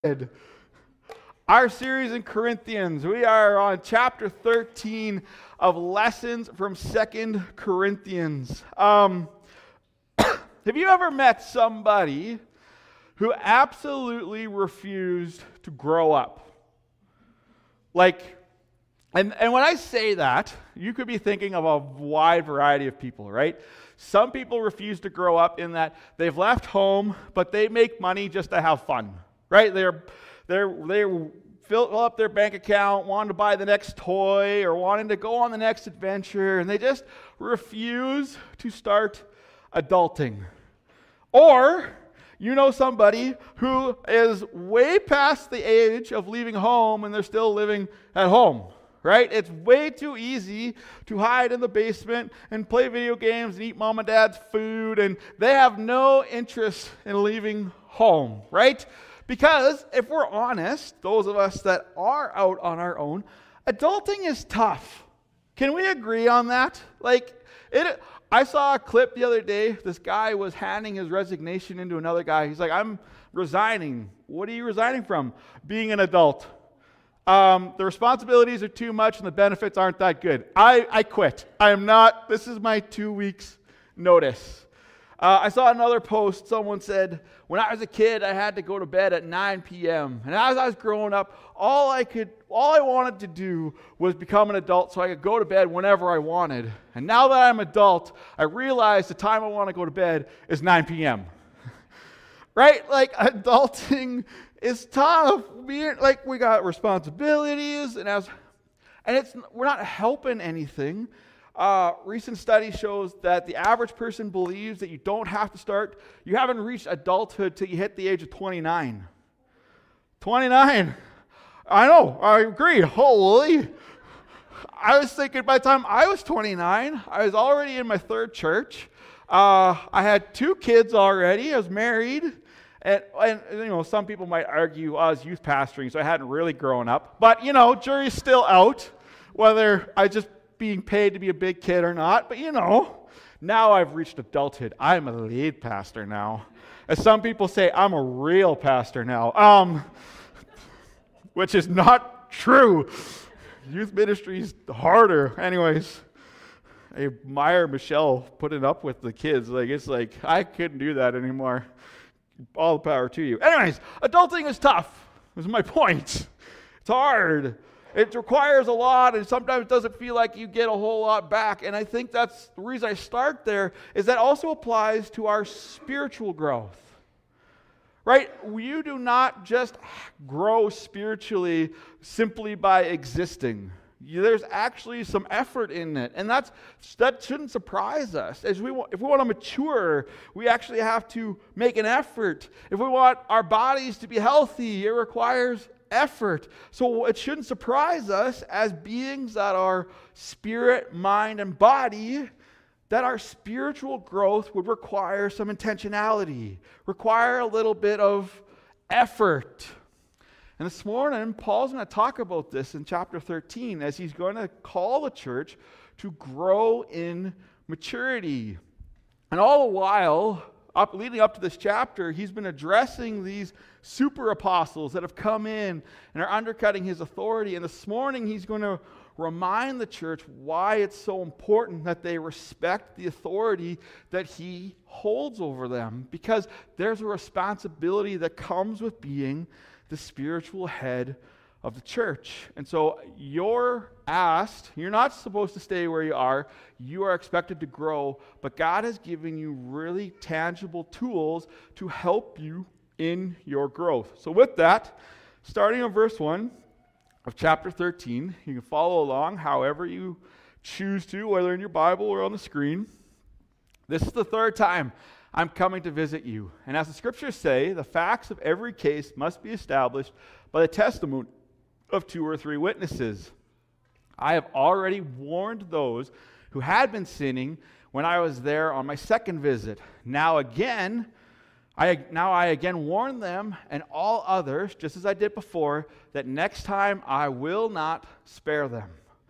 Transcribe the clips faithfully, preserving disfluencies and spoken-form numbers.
Our series in Corinthians, we are on chapter thirteen of lessons from Second Corinthians. Um, have you ever met somebody who absolutely refused to grow up? Like, and, and when I say that, you could be thinking of a wide variety of people, right? Some people refuse to grow up in that they've left home, but they make money just to have fun, right? They're they're they fill up their bank account, wanting to buy the next toy or wanting to go on the next adventure, and they just refuse to start adulting. Or you know somebody who is way past the age of leaving home and they're still living at home. Right? It's way too easy to hide in the basement and play video games and eat mom and dad's food, and they have no interest in leaving home, right? Because if we're honest, those of us that are out on our own, adulting is tough. Can we agree on that? Like, it. I saw a clip the other day. This guy was handing his resignation into another guy. He's like, I'm resigning. What are you resigning from? Being an adult. Um, the responsibilities are too much and the benefits aren't that good. I, I quit. I am not, this is my two weeks notice. Uh, I saw another post. Someone said, when I was a kid, I had to go to bed at nine p.m. And as I was growing up, all I could, all I wanted to do was become an adult so I could go to bed whenever I wanted. And now that I'm an adult, I realize the time I want to go to bed is nine p.m. Right? Like, adulting is tough. We like we got responsibilities, and as and it's we're not helping anything. Uh, recent study shows that the average person believes that you don't have to start. You haven't reached adulthood till you hit the age of twenty-nine. twenty-nine. I know. I agree. Holy. I was thinking by the time I was twenty-nine, I was already in my third church. Uh, I had two kids already. I was married. And, and, you know, some people might argue, oh, I was youth pastoring, so I hadn't really grown up. But, you know, jury's still out, whether I just being paid to be a big kid or not. But, you know, now I've reached adulthood. I'm a lead pastor now. As some people say, I'm a real pastor now, um, which is not true. Youth ministry is harder. Anyways, I admire Michelle putting up with the kids. Like, it's like, I couldn't do that anymore. All the power to you. Anyways, adulting is tough, is my point. It's hard. It requires a lot, and sometimes it doesn't feel like you get a whole lot back. And I think that's the reason I start there, is that also applies to our spiritual growth. Right? You do not just grow spiritually simply by existing. There's actually some effort in it, and that's that shouldn't surprise us. As we want, if we want to mature, we actually have to make an effort. If we want our bodies to be healthy, it requires effort. So it shouldn't surprise us as beings that are spirit, mind, and body, that our spiritual growth would require some intentionality, require a little bit of effort. And this morning, Paul's going to talk about this in chapter thirteen as he's going to call the church to grow in maturity. And all the while, up, leading up to this chapter, he's been addressing these super apostles that have come in and are undercutting his authority. And this morning, he's going to remind the church why it's so important that they respect the authority that he holds over them. Because there's a responsibility that comes with being the spiritual head of the church. And so you're asked, you're not supposed to stay where you are, you are expected to grow, but God has given you really tangible tools to help you in your growth. So with that, starting on verse one of chapter thirteen, you can follow along however you choose to, whether in your Bible or on the screen. This is the third time I'm coming to visit you. And as the scriptures say, the facts of every case must be established by the testimony of two or three witnesses. I have already warned those who had been sinning when I was there on my second visit. Now again, I now I again warn them and all others, just as I did before, that next time I will not spare them.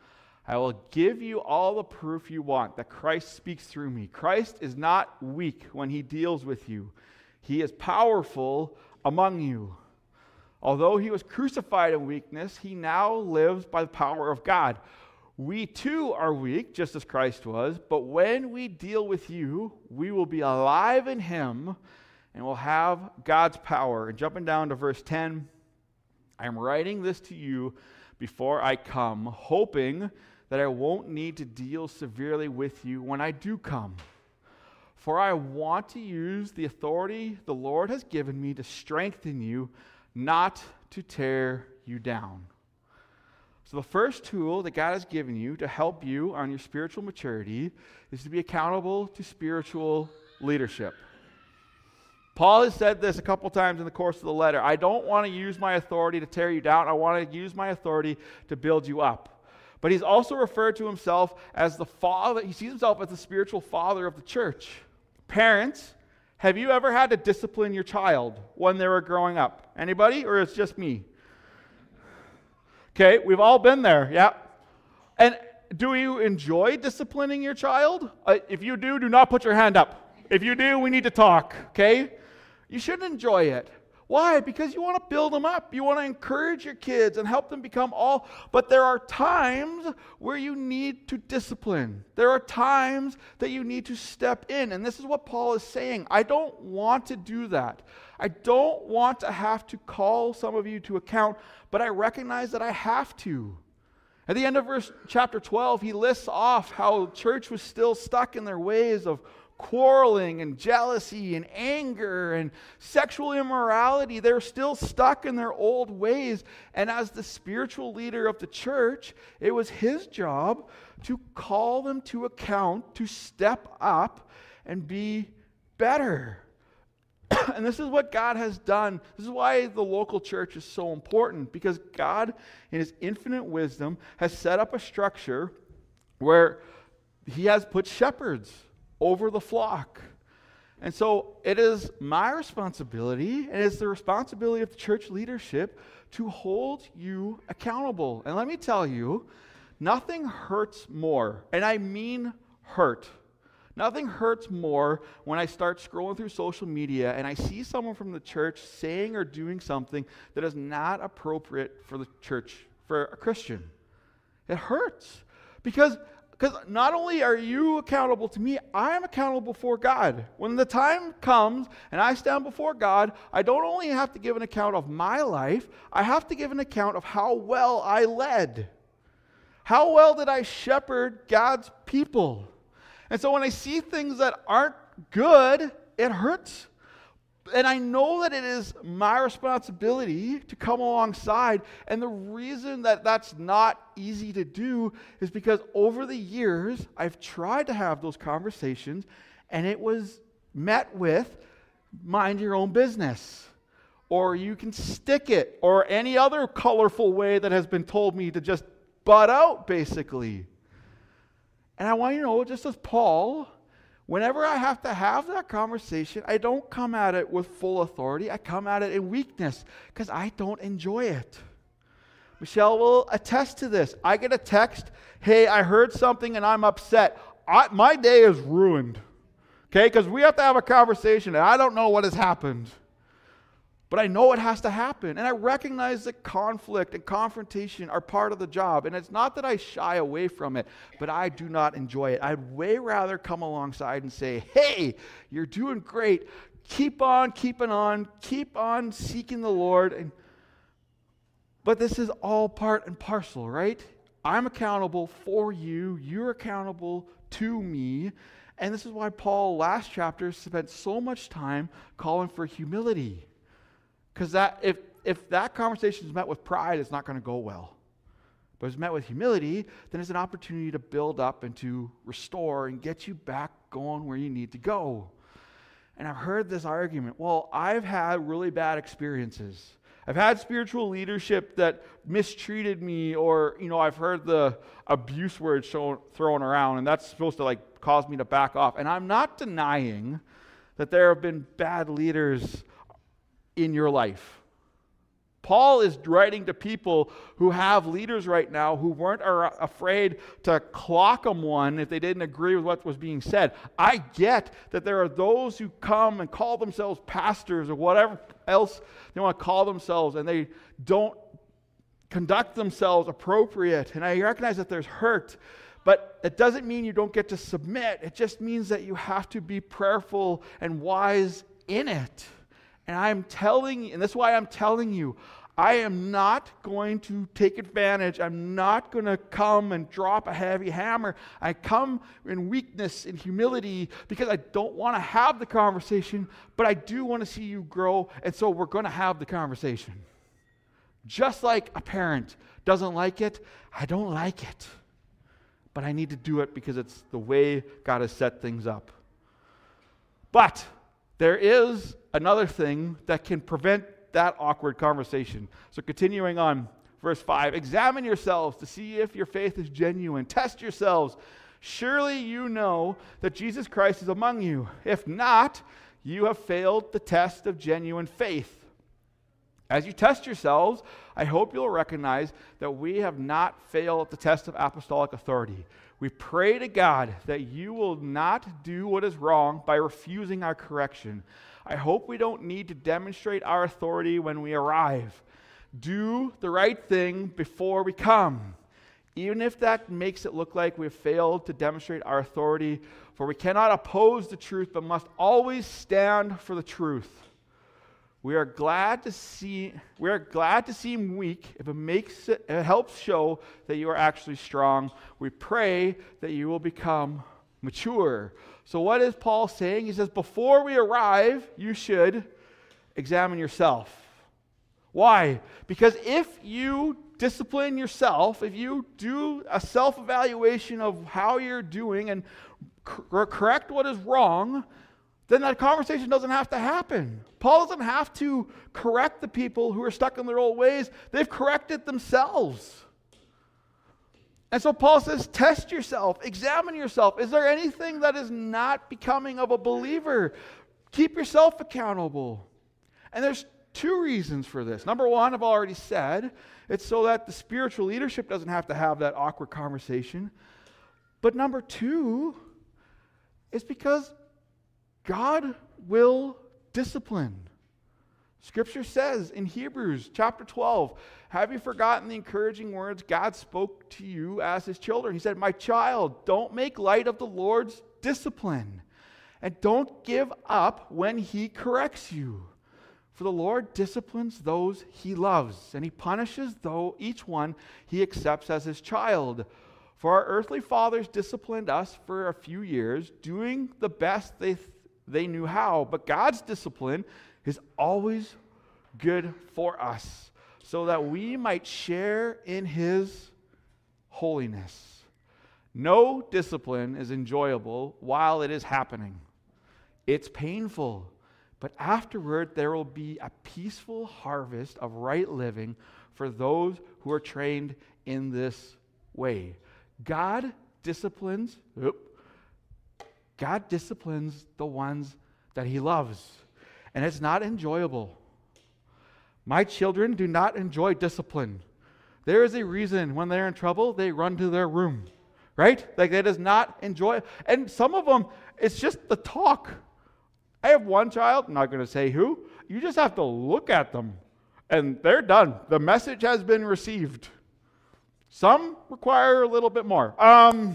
I will give you all the proof you want that Christ speaks through me. Christ is not weak when he deals with you. He is powerful among you. Although he was crucified in weakness, he now lives by the power of God. We too are weak, just as Christ was, but when we deal with you, we will be alive in him and will have God's power. And jumping down to verse ten, I am writing this to you before I come, hoping that I won't need to deal severely with you when I do come. For I want to use the authority the Lord has given me to strengthen you, not to tear you down. So the first tool that God has given you to help you on your spiritual maturity is to be accountable to spiritual leadership. Paul has said this a couple times in the course of the letter. I don't want to use my authority to tear you down. I want to use my authority to build you up. But he's also referred to himself as the father. He sees himself as the spiritual father of the church. Parents, have you ever had to discipline your child when they were growing up? Anybody? Or it's just me? Okay, we've all been there, yeah. And do you enjoy disciplining your child? Uh, if you do, do not put your hand up. If you do, we need to talk, okay? You should enjoy it. Why? Because you want to build them up. You want to encourage your kids and help them become all. But there are times where you need to discipline. There are times that you need to step in. And this is what Paul is saying. I don't want to do that. I don't want to have to call some of you to account, but I recognize that I have to. At the end of verse chapter twelve, he lists off how the church was still stuck in their ways of quarreling and jealousy and anger and sexual immorality. They're still stuck in their old ways. And as the spiritual leader of the church, it was his job to call them to account, to step up and be better. And this is what God has done. This is why the local church is so important, because God, in his infinite wisdom, has set up a structure where he has put shepherds over the flock. And so it is my responsibility, and it's the responsibility of the church leadership to hold you accountable. And let me tell you, nothing hurts more, and I mean hurt. Nothing hurts more when I start scrolling through social media and I see someone from the church saying or doing something that is not appropriate for the church, for a Christian. It hurts. Because Because not only are you accountable to me, I am accountable before God. When the time comes and I stand before God, I don't only have to give an account of my life, I have to give an account of how well I led. How well did I shepherd God's people? And so when I see things that aren't good, it hurts. And I know that it is my responsibility to come alongside. And the reason that that's not easy to do is because over the years, I've tried to have those conversations, and it was met with, mind your own business. Or you can stick it, or any other colorful way that has been told me to just butt out, basically. And I want you to know, just as Paul, whenever I have to have that conversation, I don't come at it with full authority. I come at it in weakness because I don't enjoy it. Michelle will attest to this. I get a text, hey, I heard something and I'm upset. I, my day is ruined, okay? Because we have to have a conversation and I don't know what has happened. But I know it has to happen. And I recognize that conflict and confrontation are part of the job. And it's not that I shy away from it, but I do not enjoy it. I'd way rather come alongside and say, hey, you're doing great. Keep on keeping on. Keep on seeking the Lord. And, but this is all part and parcel, right? I'm accountable for you. You're accountable to me. And this is why Paul, last chapter, spent so much time calling for humility. Because that if if that conversation is met with pride, it's not going to go well. But if it's met with humility, then it's an opportunity to build up and to restore and get you back going where you need to go. And I've heard this argument, well, I've had really bad experiences. I've had spiritual leadership that mistreated me, or, you know, I've heard the abuse word shown, thrown around, and that's supposed to, like, cause me to back off. And I'm not denying that there have been bad leaders in your life. Paul is writing to people who have leaders right now who weren't ar- afraid to clock them one if they didn't agree with what was being said. I get that there are those who come and call themselves pastors or whatever else they want to call themselves, and they don't conduct themselves appropriate. And I recognize that there's hurt, but it doesn't mean you don't get to submit. It just means that you have to be prayerful and wise in it. And I'm telling, and that's why I'm telling you, I am not going to take advantage. I'm not going to come and drop a heavy hammer. I come in weakness and humility because I don't want to have the conversation, but I do want to see you grow, and so we're going to have the conversation. Just like a parent doesn't like it, I don't like it. But I need to do it because it's the way God has set things up. But there is another thing that can prevent that awkward conversation. So continuing on, verse five, examine yourselves to see if your faith is genuine. Test yourselves. Surely you know that Jesus Christ is among you. If not, you have failed the test of genuine faith. As you test yourselves, I hope you'll recognize that we have not failed the test of apostolic authority. We pray to God that you will not do what is wrong by refusing our correction. I hope we don't need to demonstrate our authority when we arrive. Do the right thing before we come, even if that makes it look like we have failed to demonstrate our authority, for we cannot oppose the truth, but must always stand for the truth. We are glad to see we are glad to seem weak if it makes it, it helps show that you are actually strong. We pray that you will become mature. So what is Paul saying? He says, before we arrive, you should examine yourself. Why? Because if you discipline yourself, if you do a self-evaluation of how you're doing and cor- correct what is wrong, then that conversation doesn't have to happen. Paul doesn't have to correct the people who are stuck in their old ways. They've corrected themselves. And so Paul says, test yourself, examine yourself. Is there anything that is not becoming of a believer? Keep yourself accountable. And there's two reasons for this. Number one, I've already said, it's so that the spiritual leadership doesn't have to have that awkward conversation. But number two, is because God will discipline. Scripture says in Hebrews chapter twelve, have you forgotten the encouraging words God spoke to you as his children? He said, my child, don't make light of the Lord's discipline, and don't give up when he corrects you. For the Lord disciplines those he loves, and he punishes though each one he accepts as his child. For our earthly fathers disciplined us for a few years, doing the best they th- they knew how. But God's discipline is always good for us, so that we might share in his holiness. No discipline is enjoyable while it is happening. It's painful, but afterward there will be a peaceful harvest of right living for those who are trained in this way. God disciplines, oops, God disciplines the ones that he loves, and it's not enjoyable. My children do not enjoy discipline. There is a reason when they're in trouble, they run to their room, right? Like, that is not enjoy. And some of them, it's just the talk. I have one child, I'm not going to say who, you just have to look at them, and they're done. The message has been received. Some require a little bit more. Um...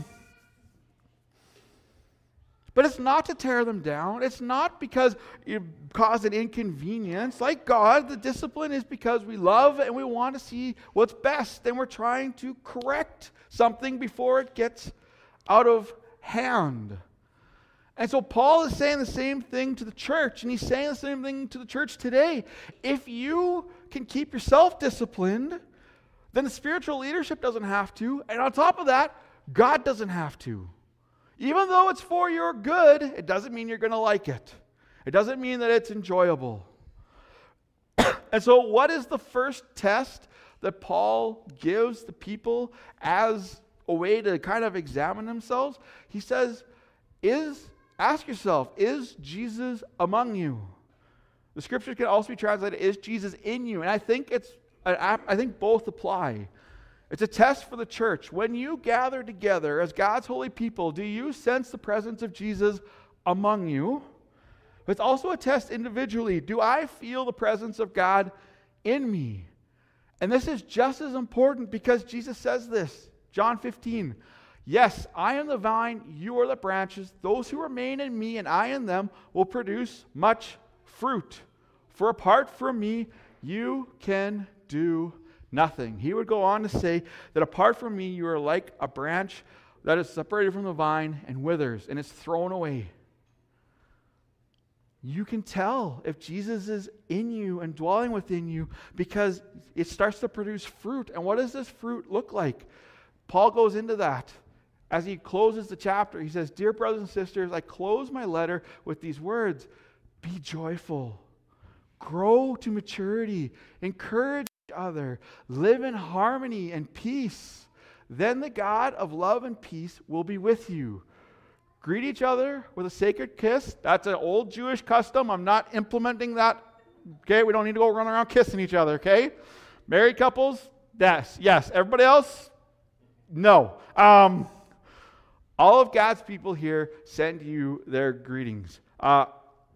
But it's not to tear them down. It's not because you cause an inconvenience. Like God, the discipline is because we love and we want to see what's best, and we're trying to correct something before it gets out of hand. And so Paul is saying the same thing to the church, and he's saying the same thing to the church today. If you can keep yourself disciplined, then the spiritual leadership doesn't have to, and on top of that, God doesn't have to. Even though it's for your good, it doesn't mean you're going to like it. It doesn't mean that it's enjoyable. And so what is the first test that Paul gives the people as a way to kind of examine themselves? He says, "Is ask yourself, is Jesus among you?" The scriptures can also be translated, is Jesus in you? And I think it's, I think both apply. It's a test for the church. When you gather together as God's holy people, do you sense the presence of Jesus among you? It's also a test individually. Do I feel the presence of God in me? And this is just as important because Jesus says this, John fifteen. Yes, I am the vine, you are the branches. Those who remain in me and I in them will produce much fruit. For apart from me, you can do nothing. He would go on to say that apart from me, you are like a branch that is separated from the vine and withers, and it's thrown away. You can tell if Jesus is in you and dwelling within you because it starts to produce fruit. And what does this fruit look like? Paul goes into that. As he closes the chapter, he says, Dear brothers and sisters, I close my letter with these words. Be joyful. Grow to maturity. Encourage each other. Live in harmony and peace. Then the God of love and peace will be with you. Greet each other with a sacred kiss. That's an old Jewish custom. I'm not implementing that. Okay, we don't need to go run around kissing each other, okay? Married couples, yes. Yes. Everybody else, no. Um, all of God's people here send you their greetings. Uh,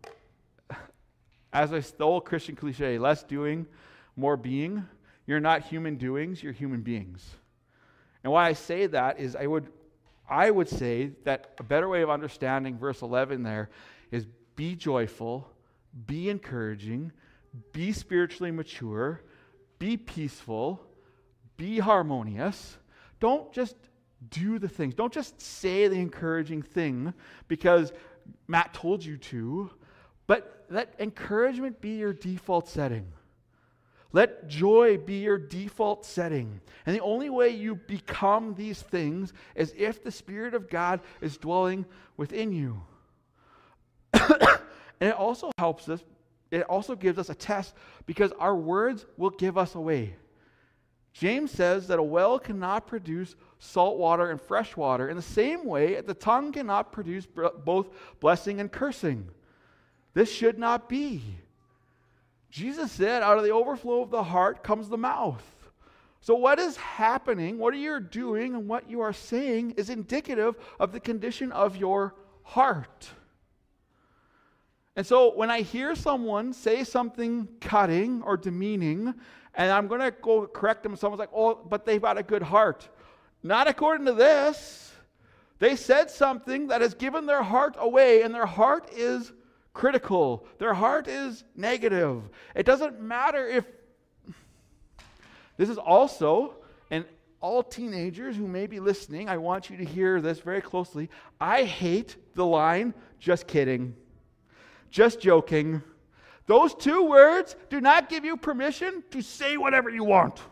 as I stole Christian cliche, less doing, more being. You're not human doings, you're human beings. And why I say that is I would I would say that a better way of understanding verse eleven there is be joyful, be encouraging, be spiritually mature, be peaceful, be harmonious. Don't just do the things. Don't just say the encouraging thing because Matt told you to, but let encouragement be your default setting. Let joy be your default setting. And the only way you become these things is if the Spirit of God is dwelling within you. And it also helps us, it also gives us a test because our words will give us away. James says that a well cannot produce salt water and fresh water. In the same way, the tongue cannot produce both blessing and cursing. This should not be. Jesus said, out of the overflow of the heart comes the mouth. So what is happening, what you're doing, and what you are saying is indicative of the condition of your heart. And so when I hear someone say something cutting or demeaning, and I'm going to go correct them, someone's like, oh, but they've got a good heart. Not according to this. They said something that has given their heart away, and their heart is critical. Their heart is negative. It doesn't matter if... This is also, and all teenagers who may be listening, I want you to hear this very closely. I hate the line, just kidding, just joking. Those two words do not give you permission to say whatever you want.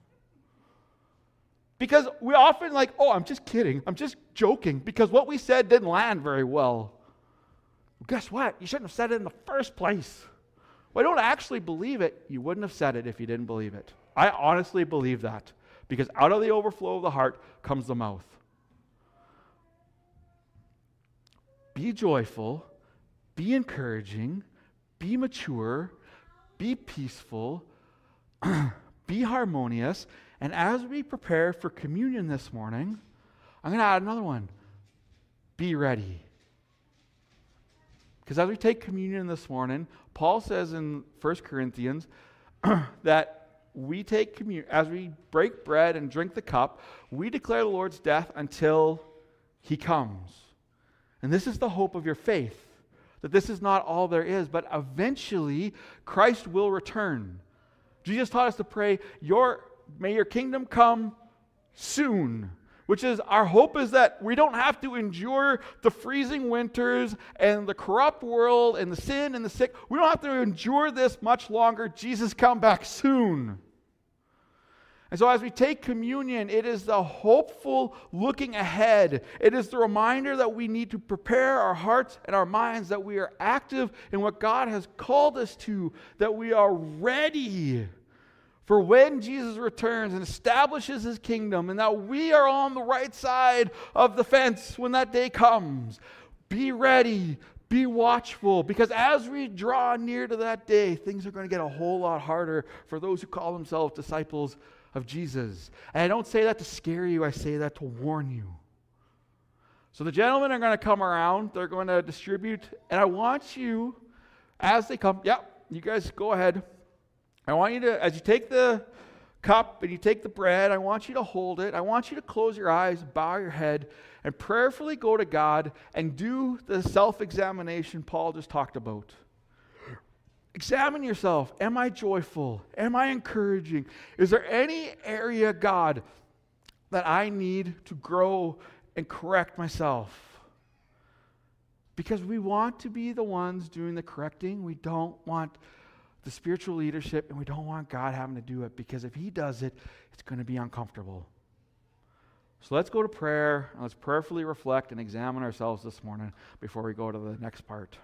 Because we often like, oh, I'm just kidding, I'm just joking, because what we said didn't land very well. Guess what? You shouldn't have said it in the first place. Well, I don't actually believe it. You wouldn't have said it if you didn't believe it. I honestly believe that. Because out of the overflow of the heart comes the mouth. Be joyful. Be encouraging. Be mature. Be peaceful. Be harmonious. And as we prepare for communion this morning, I'm going to add another one. Be ready. Because as we take communion this morning, Paul says in First Corinthians that we take communion, as we break bread and drink the cup, we declare the Lord's death until He comes. And this is the hope of your faith, that this is not all there is, but eventually Christ will return. Jesus taught us to pray, your, may your kingdom come soon. Which is, our hope is that we don't have to endure the freezing winters and the corrupt world and the sin and the sick. We don't have to endure this much longer. Jesus, come back soon. And so as we take communion, it is the hopeful looking ahead. It is the reminder that we need to prepare our hearts and our minds, that we are active in what God has called us to, that we are ready for when Jesus returns and establishes His kingdom, and that we are on the right side of the fence when that day comes. Be ready, Be watchful, because as we draw near to that day, things are going to get a whole lot harder for those who call themselves disciples of Jesus. And I don't say that to scare you, I say that to warn you. So the gentlemen are going to come around, they're going to distribute, and I want you, as they come, yeah, you guys go ahead. I want you to, as you take the cup and you take the bread, I want you to hold it. I want you to close your eyes, bow your head, and prayerfully go to God and do the self-examination Paul just talked about. Examine yourself. Am I joyful? Am I encouraging? Is there any area, God, that I need to grow and correct myself? Because we want to be the ones doing the correcting. We don't want the spiritual leadership, and we don't want God having to do it, because if He does it, it's going to be uncomfortable. So let's go to prayer, and let's prayerfully reflect and examine ourselves this morning before we go to the next part.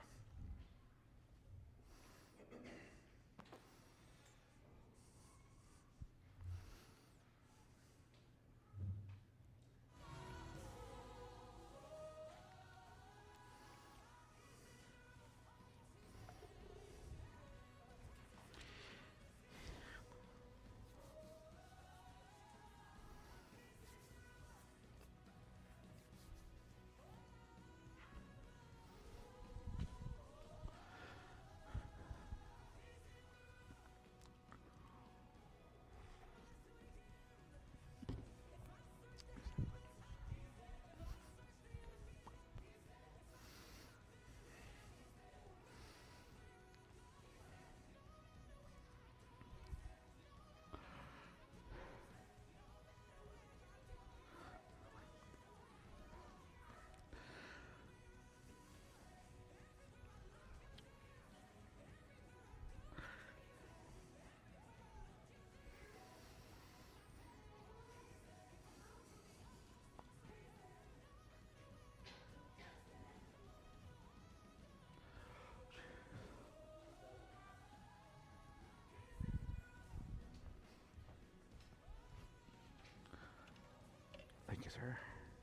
Thank you, sir.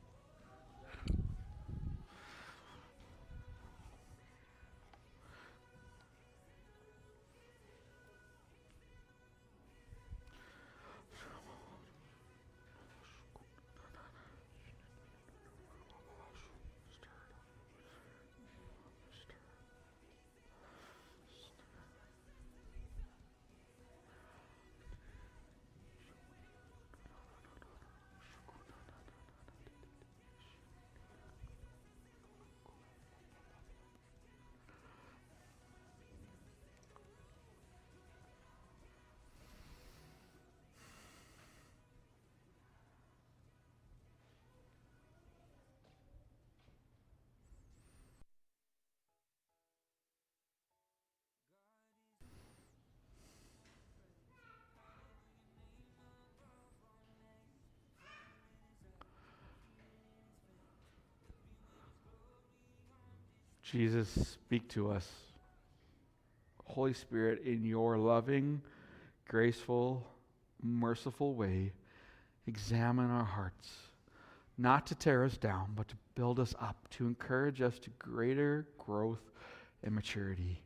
Jesus, speak to us. Holy Spirit, in your loving, graceful, merciful way, examine our hearts, not to tear us down, but to build us up, to encourage us to greater growth and maturity.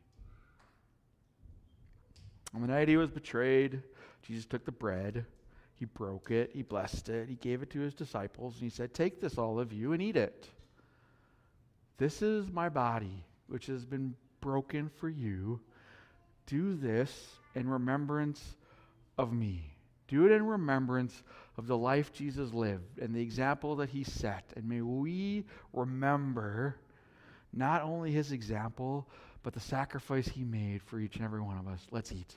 On the night he was betrayed, Jesus took the bread, he broke it, he blessed it, he gave it to his disciples, and he said, "Take this, all of you, and eat it. This is my body, which has been broken for you. Do this in remembrance of me." Do it in remembrance of the life Jesus lived and the example that he set. And may we remember not only his example, but the sacrifice he made for each and every one of us. Let's eat.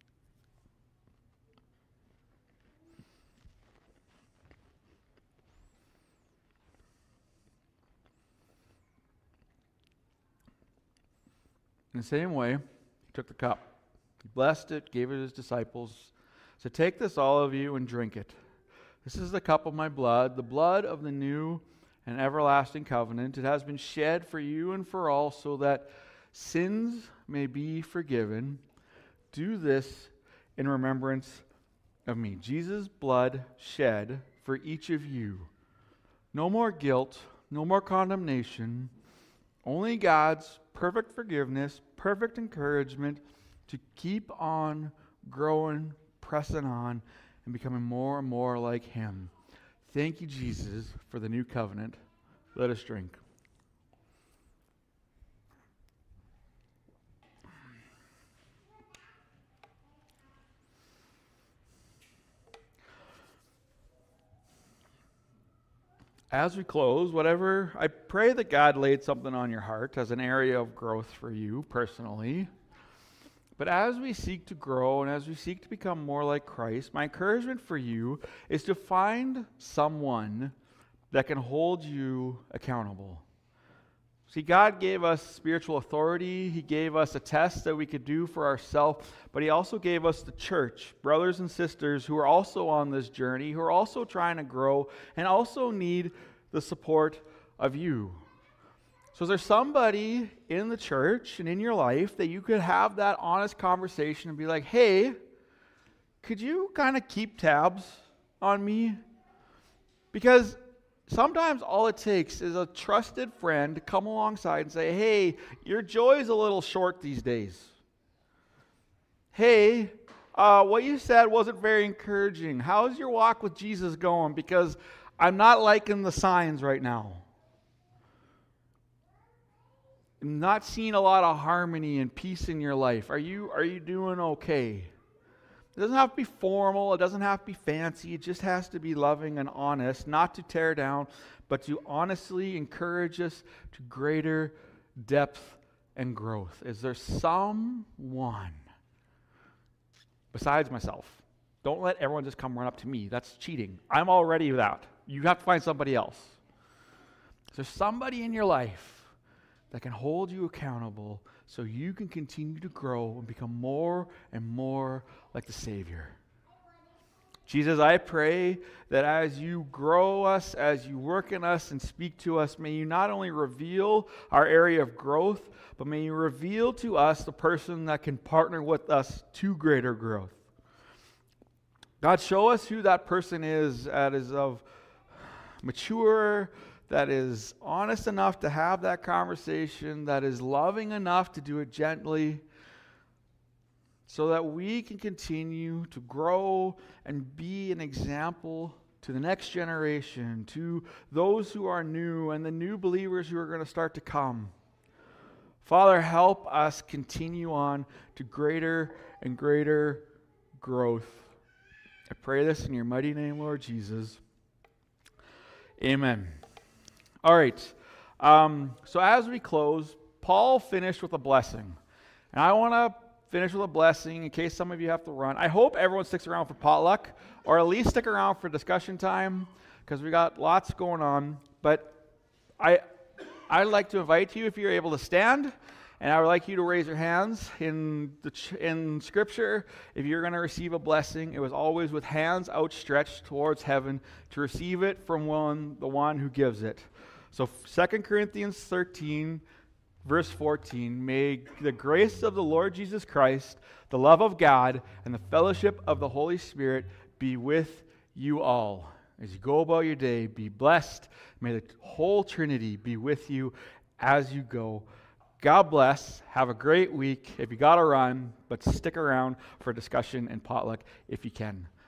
In the same way, he took the cup. He blessed it, gave it to his disciples. Said, "Take this, all of you, and drink it. This is the cup of my blood, the blood of the new and everlasting covenant. It has been shed for you and for all, so that sins may be forgiven. Do this in remembrance of me." Jesus' blood shed for each of you. No more guilt, no more condemnation, only God's perfect forgiveness, perfect encouragement to keep on growing, pressing on, and becoming more and more like Him. Thank you, Jesus, for the new covenant. Let us drink. As we close, whatever, I pray that God laid something on your heart as an area of growth for you personally. But as we seek to grow and as we seek to become more like Christ, my encouragement for you is to find someone that can hold you accountable. See, God gave us spiritual authority. He gave us a test that we could do for ourselves, but He also gave us the church, brothers and sisters who are also on this journey, who are also trying to grow and also need the support of you. So is there somebody in the church and in your life that you could have that honest conversation and be like, hey, could you kind of keep tabs on me? Because sometimes all it takes is a trusted friend to come alongside and say, hey, your joy is a little short these days. Hey, uh, what you said wasn't very encouraging. How's your walk with Jesus going? Because I'm not liking the signs right now. I'm not seeing a lot of harmony and peace in your life. Are you, are you doing okay? It doesn't have to be formal. It doesn't have to be fancy. It just has to be loving and honest, not to tear down, but to honestly encourage us to greater depth and growth. Is there someone besides myself? Don't let everyone just come run up to me. That's cheating. I'm already that. You have to find somebody else. Is there somebody in your life that can hold you accountable so you can continue to grow and become more and more like the Savior? Jesus, I pray that as you grow us, as you work in us and speak to us, may you not only reveal our area of growth, but may you reveal to us the person that can partner with us to greater growth. God, show us who that person is that is of mature, that is honest enough to have that conversation, that is loving enough to do it gently, so that we can continue to grow and be an example to the next generation, to those who are new and the new believers who are going to start to come. Father, help us continue on to greater and greater growth. I pray this in your mighty name, Lord Jesus. Amen. All right. Um, so as we close, Paul finished with a blessing. And I want to finish with a blessing in case some of you have to run. I hope everyone sticks around for potluck, or at least stick around for discussion time, because we got lots going on. But I, I'd like to invite you, if you're able to stand, and I would like you to raise your hands in the ch- in Scripture. If you're going to receive a blessing, it was always with hands outstretched towards heaven to receive it from one, the one who gives it. So Second Corinthians thirteen, verse fourteen, may the grace of the Lord Jesus Christ, the love of God, and the fellowship of the Holy Spirit be with you all. As you go about your day, be blessed. May the whole Trinity be with you as you go. God bless. Have a great week. If you got to run, but stick around for discussion and potluck if you can.